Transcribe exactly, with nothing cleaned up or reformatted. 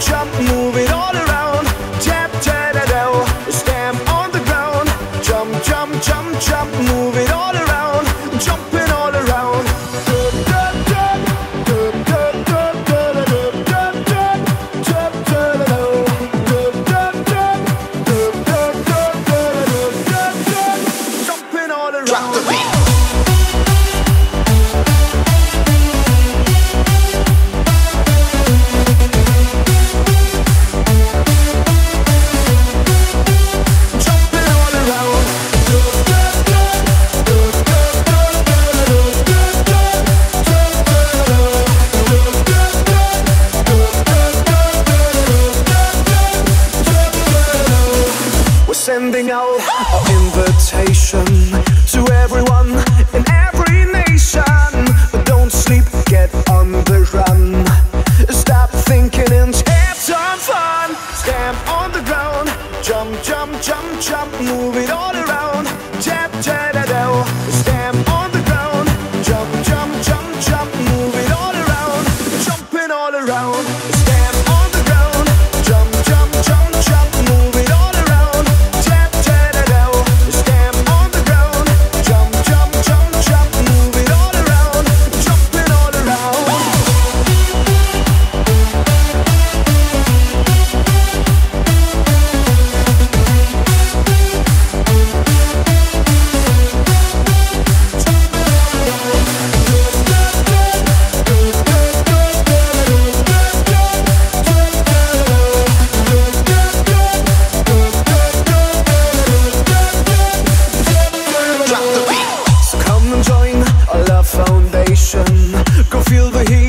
jump, move it all around. Tap, tap, da, da. Stamp on the ground. Jump, jump, jump, jump, move it all around. Jumping all around. Drop the beat. Sending out our invitation to everyone in every nation. But don't sleep, get on the run. Stop thinking and have some fun. Stamp on the ground. Jump, jump, jump, jump. Move it all around. Tap, tap, da, da. Stamp on the ground. Jump, jump, jump, jump. Move it all around. Jumping all around. Stamp on the ground. Jump, jump, jump, jump. Move it all around. Foundation, go feel the heat.